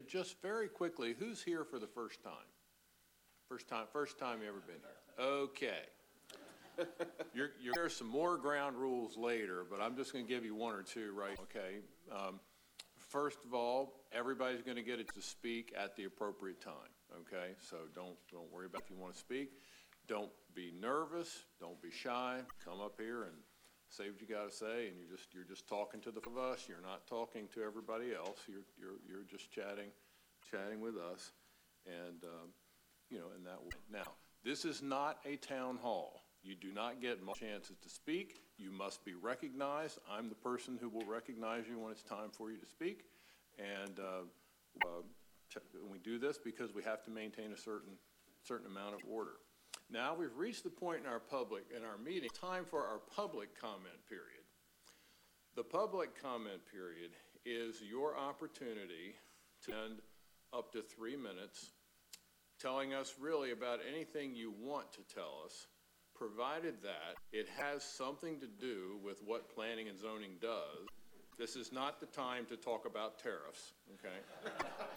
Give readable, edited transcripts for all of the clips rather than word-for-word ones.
just very quickly, who's here for the first time? First time you ever been here? Okay. There's some more ground rules later, but I'm just going to give you one or two, right? Okay. First of all, everybody's going to get it to speak at the appropriate time. Okay. So don't worry about if you want to speak. Don't be nervous. Don't be shy. Come up here and say what you got to say, and you're just talking to the of us. You're not talking to everybody else. You're just chatting with us, and and that way. Now, this is not a town hall. You do not get much chances to speak. You must be recognized. I'm the person who will recognize you when it's time for you to speak, and we do this because we have to maintain a certain amount of order. Now we've reached the point in our meeting, time for our public comment period. The public comment period is your opportunity to spend up to 3 minutes telling us really about anything you want to tell us, provided that it has something to do with what planning and zoning does. This is not the time to talk about tariffs, okay?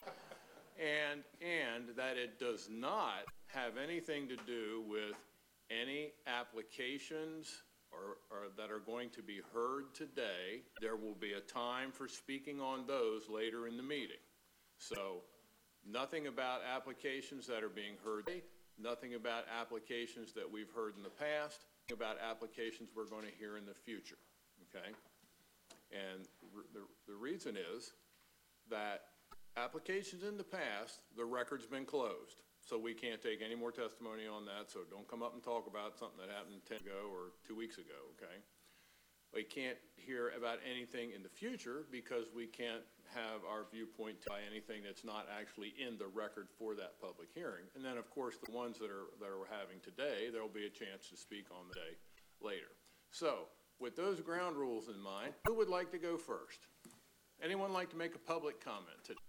and that it does not have anything to do with any applications or that are going to be heard today. There will be a time for speaking on those later in the meeting. So nothing about applications that are being heard today, nothing about applications that we've heard in the past, about applications we're going to hear in the future, okay? And the reason is that applications in the past, the record's been closed. So we can't take any more testimony on that, so don't come up and talk about something that happened 10 ago or 2 weeks ago, okay? We can't hear about anything in the future because we can't have our viewpoint by anything that's not actually in the record for that public hearing. And then, of course, the ones that we're having today, there will be a chance to speak on the day later. So with those ground rules in mind, who would like to go first? Anyone like to make a public comment today?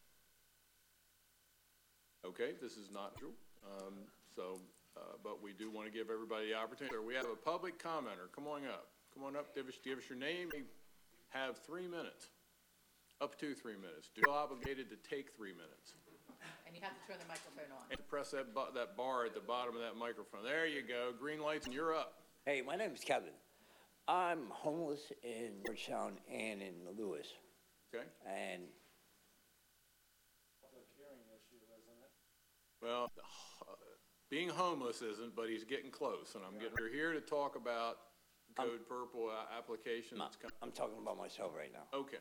Okay, this is not true. But we do want to give everybody the opportunity. We have a public commenter. Come on up. Come on up. Give us your name. We have 3 minutes. Up to 3 minutes. You're obligated to take 3 minutes. And you have to turn the microphone on. And press that bar at the bottom of that microphone. There you go. Green lights, and you're up. Hey, my name is Kevin. I'm homeless in Georgetown and in Lewis. Okay. And well, being homeless isn't, but he's getting close, and we're here to talk about Code Purple application. I'm talking about myself right now. Okay.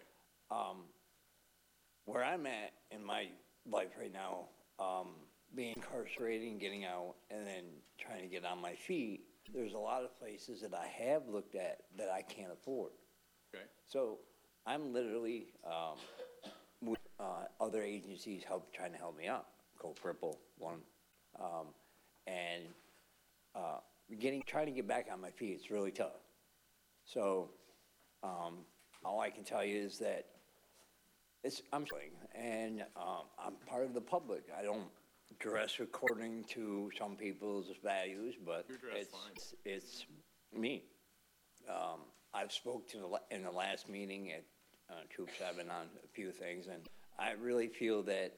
Where I'm at in my life right now, being incarcerated and getting out and then trying to get on my feet, there's a lot of places that I have looked at that I can't afford. Okay. So I'm literally with other agencies trying to help me out. Code Purple, one, and trying to get back on my feet, it's really tough. So all I can tell you is that I'm struggling, and I'm part of the public. I don't dress according to some people's values, but it's me. I've spoken in the last meeting at Troop 7 on a few things, and I really feel that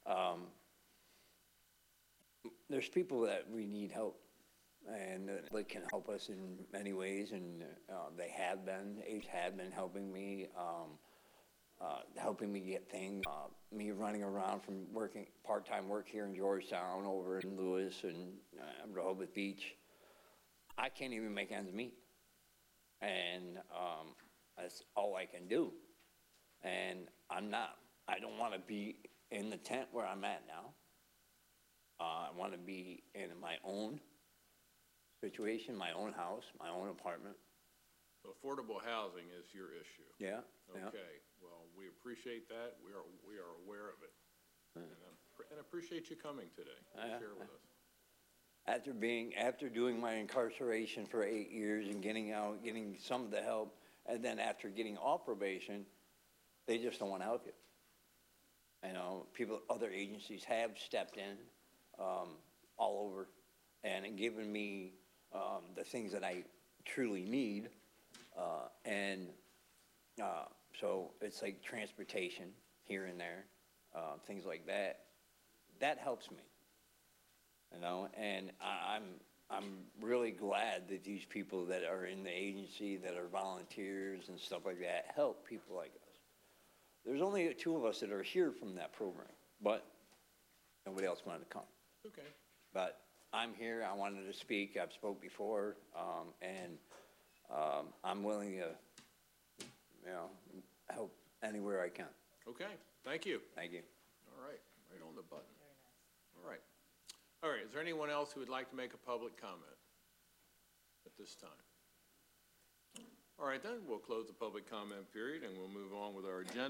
there's people that we need help, and they can help us in many ways, and they have been helping me, helping me get things. Me running around from working part-time work here in Georgetown, over in Lewis and Rehoboth Beach, I can't even make ends meet, and that's all I can do. And I don't want to be in the tent where I'm at now. I want to be in my own situation, my own house, my own apartment. Affordable housing is your issue. Yeah. Okay. Yeah. Well, we appreciate that. We are aware of it, and appreciate you coming today to share with us. After doing my incarceration for 8 years and getting out, getting some of the help, and then after getting off probation, they just don't want to help you. You know, other agencies have stepped in. All over, and given me the things that I truly need, so it's like transportation here and there, things like that. That helps me, you know, and I'm really glad that these people that are in the agency, that are volunteers and stuff like that, help people like us. There's only two of us that are here from that program, but nobody else wanted to come. Okay. But I'm here, I wanted to speak, I've spoke before, and I'm willing to, you know, help anywhere I can. Okay, thank you. Thank you. All right, right on the button. All right. All right, is there anyone else who would like to make a public comment at this time? All right, then, we'll close the public comment period, and we'll move on with our agenda.